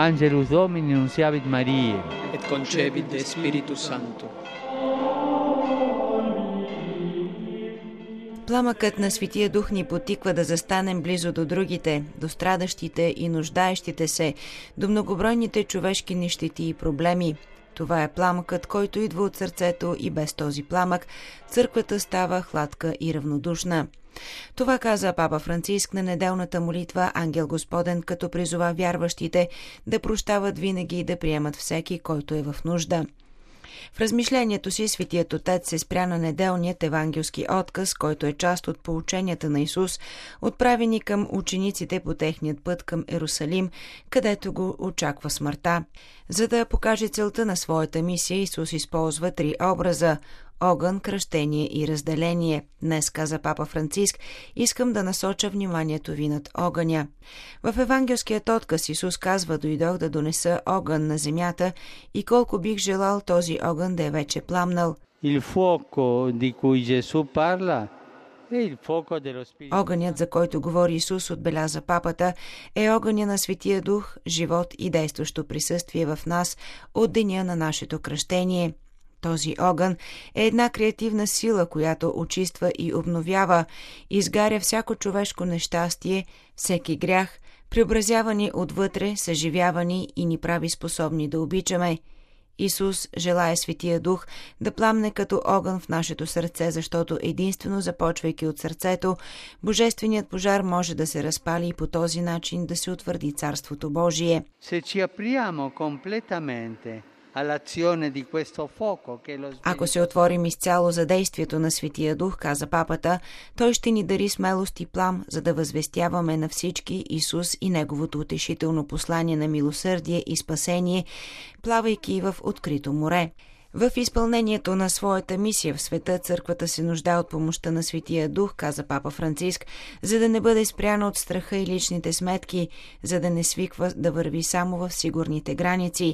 Angelus Domini nunciavit Mariae. Et concepit de Spiritus Sancto. Пламъкът на Светия Дух ни потиква да застанем близо до другите, до страдащите и нуждаещите се, до многобройните човешки нищети и проблеми. Това е пламъкът, който идва от сърцето, и без този пламък църквата става хладка и равнодушна. Това каза папа Франциск на неделната молитва Ангел Господен, като призова вярващите да прощават винаги и да приемат всеки, който е в нужда. В размишлението си Светият Отец се спря на неделният евангелски отказ, който е част от поученията на Исус, отправени към учениците по техният път към Ерусалим, където го очаква смъртта. За да покаже целта на своята мисия, Исус използва 3 образа – огън, кръщение и разделение. Днес, каза папа Франциск, искам да насоча вниманието ви над огъня. В евангелският отказ Исус казва: дойдох да донеса огън на земята и колко бих желал този огън да е вече пламнал. Огънят, за който говори Исус, отбеляза папата, е огъня на Светия Дух, живот и действащо присъствие в нас от деня на нашето кръщение. Този огън е една креативна сила, която очиства и обновява, изгаря всяко човешко нещастие, всеки грях, преобразява ни отвътре, съживява ни и ни прави способни да обичаме. Исус желае Светия Дух да пламне като огън в нашето сърце, защото единствено започвайки от сърцето, божественият пожар може да се разпали и по този начин да се утвърди Царството Божие. Ако се отворим изцяло за действието на Светия Дух, каза папата, той ще ни дари смелост и плам, за да възвестяваме на всички Исус и Неговото утешително послание на милосърдие и спасение, плавайки в открито море. В изпълнението на своята мисия в света църквата се нуждае от помощта на Светия Дух, каза папа Франциск, за да не бъде спряна от страха и личните сметки, за да не свиква да върви само в сигурните граници.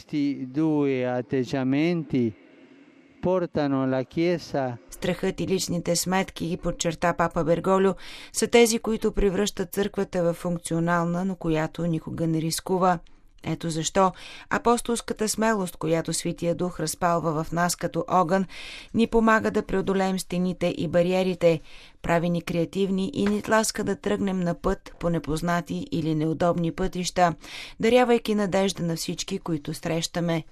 Страхът и личните сметки, подчерта папа Берголио, са тези, които превръщат църквата в функционална, но която никога не рискува. Ето защо апостолската смелост, която Светия Дух разпалва в нас като огън, ни помага да преодолеем стените и бариерите, прави ни креативни и ни тласка да тръгнем на път по непознати или неудобни пътища, дарявайки надежда на всички, които срещаме.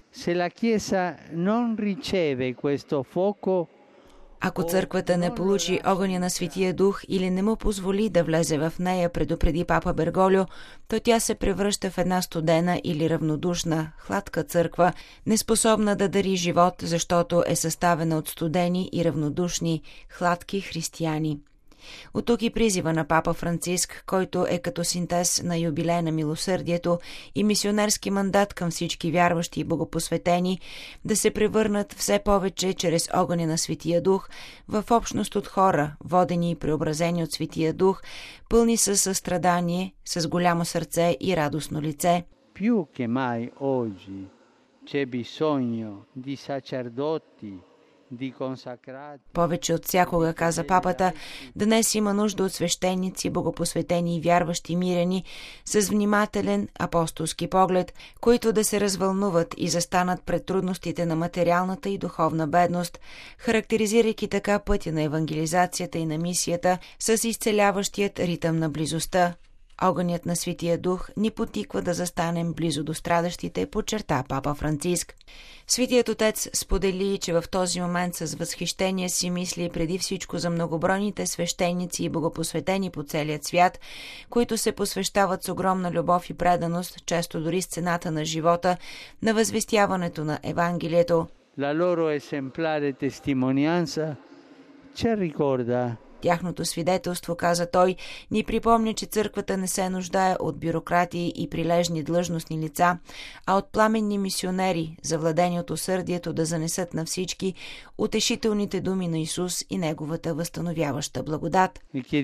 Ако църквата не получи огъня на Светия Дух или не му позволи да влезе в нея, предупреди папа Берголио, то тя се превръща в една студена или равнодушна, хладка църква, неспособна да дари живот, защото е съставена от студени и равнодушни, хладки християни. От тук и призива на папа Франциск, който е като синтез на юбилей на милосърдието и мисионерски мандат към всички вярващи и богопосветени, да се превърнат все повече чрез огъня на Светия Дух в общност от хора, водени и преобразени от Светия Дух, пълни със състрадание, с голямо сърце и радостно лице. Più che mai oggi c'è bisogno di sacerdoti. Повече от всякога, каза папата, днес има нужда от свещеници, богопосветени и вярващи мирени, с внимателен апостолски поглед, които да се развълнуват и застанат пред трудностите на материалната и духовна бедност, характеризирайки така пътя на евангелизацията и на мисията с изцеляващият ритъм на близостта. Огънят на Светия Дух ни потиква да застанем близо до страдащите, подчерта папа Франциск. Светият Отец сподели, че в този момент с възхищение си мисли преди всичко за многобройните свещеници и богопосветени по целия свят, които се посвещават с огромна любов и преданост, често дори с цената на живота, на възвестяването на Евангелието. La loro esemplare testimonianza ci ricorda. Тяхното свидетелство, каза той, ни припомня, че църквата не се нуждае от бюрократи и прилежни длъжностни лица, а от пламенни мисионери, завладени от усърдието да занесат на всички утешителните думи на Исус и Неговата възстановяваща благодат.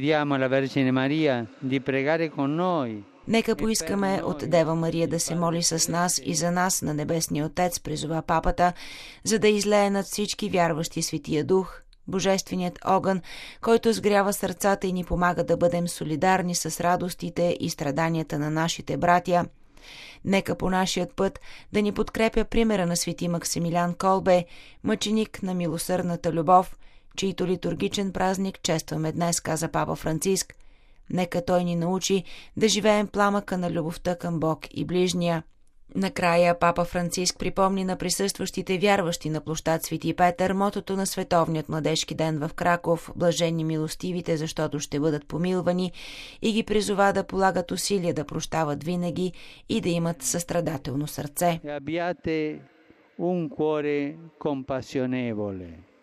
Нека поискаме от Дева Мария да се моли с нас и за нас на Небесния Отец, призова папата, за да излее над всички вярващи Светия Дух, Божественият огън, който сгрява сърцата и ни помага да бъдем солидарни с радостите и страданията на нашите братя. Нека по нашият път да ни подкрепя примера на свети Максимилиан Колбе, мъченик на милосърдната любов, чийто литургичен празник честваме днес, каза папа Франциск. Нека той ни научи да живеем пламъка на любовта към Бог и ближния. Накрая папа Франциск припомни на присъстващите вярващи на площад Свети Петър мотото на Световният младежки ден в Краков «Блажени милостивите, защото ще бъдат помилвани» и ги призова да полагат усилия да прощават винаги и да имат състрадателно сърце. Abbiate un cuore compassionevole.